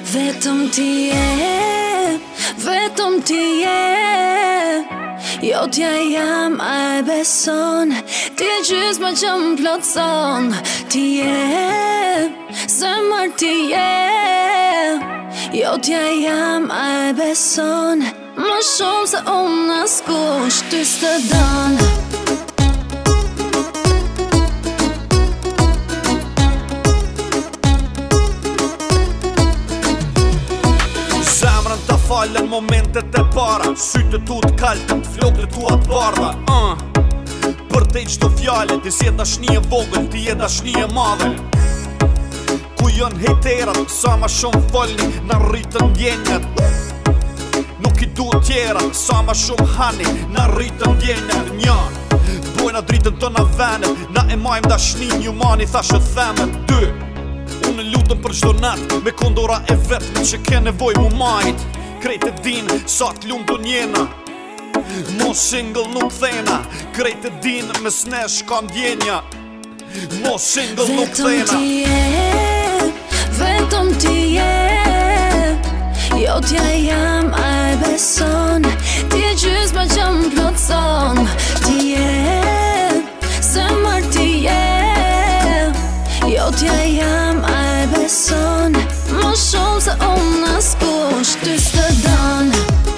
Vetëm ti je, vetëm ti je. Jo t'ja jam, a e beson. Ti e gjysma që m'plotson. Ti je, zemër ti je. Jo t'ja jam, a e beson. Më shumë se unë askush ty s'të don. Zemrën të falen momentet e para, sytë tu t'kaltën, flokët tua t'bardha. Për te qdo fjale, ti si e dashni e vogël, ti e dashni e madhe. Ku jën hejterat, sa ma shumë folni, na rritën djenjat. Nuk i du tjera, sa ma shumë hani, na rritën djenjat. Njan, bojna dritën të na venet, na e majmë dashnin, ju mani thashë themet. Dy, unë lutëm për çdo nat, me kondora e vetëm që ke nevoj mu majt. Krejt e din, sa t'lumë të njena, mo single nuk thena. Krejt e din, me s'nesh ka ndjenja, mo single nuk thena. Vetëm ti je, vetëm ti je. Jo t'ja jam, a e beson. Ti e gjysma që m'plotson. Ti je, zemër ti je. Jo t'ja jam, a e beson. Më shumë se unë askush ty s'të don.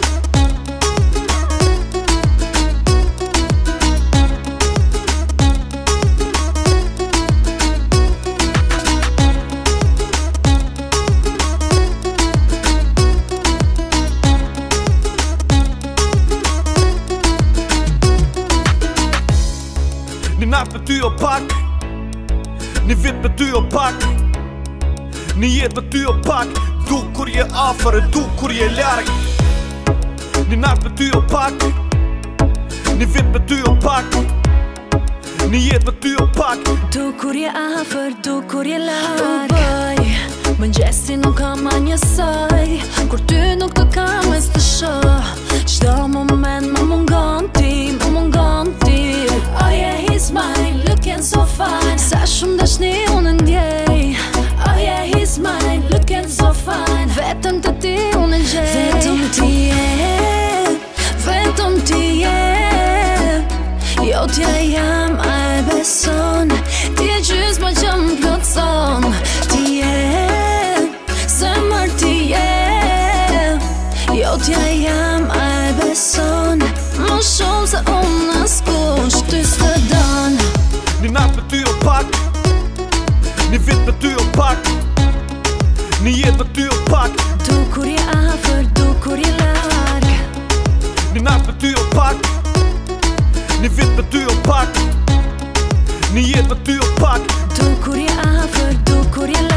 Një natë për ty o pak, një vit për ty o pak, një jetë për ty o pak. Du kur je afer e du kur je larg. Një natë për ty o pak, një vit për ty o pak, një jetë për ty o pak. Du kur je afer, du kur je larg. Bëj, mëngjesi nuk kam a njësoj, kur ty nuk të kam e s'të shoh. Qdo moment më mungon ti, më mungon ti. Oh yeah, he's mine, looking so fine. Sa shumë dashni unë ndjej. Oh yeah, he's mine, looking so fine. Vetëm të ti unë gjej. Vetëm ti je, vetëm ti je. Jo t'ja jam, a e beson. Ti e gjysma që m'plotson. Ti je, zemër ti je. Jo t'ja jam, a e beson. Më shumë se unë askush ty s'të don. Një natë për ty o pak, një vit për ty o pak, një jetë për ty o pak. Du kur je afer, du kur je larg. Një natë për ty o pak, një vit për ty o pak, një jetë për ty o pak. Du kur je afer, du kur je larg.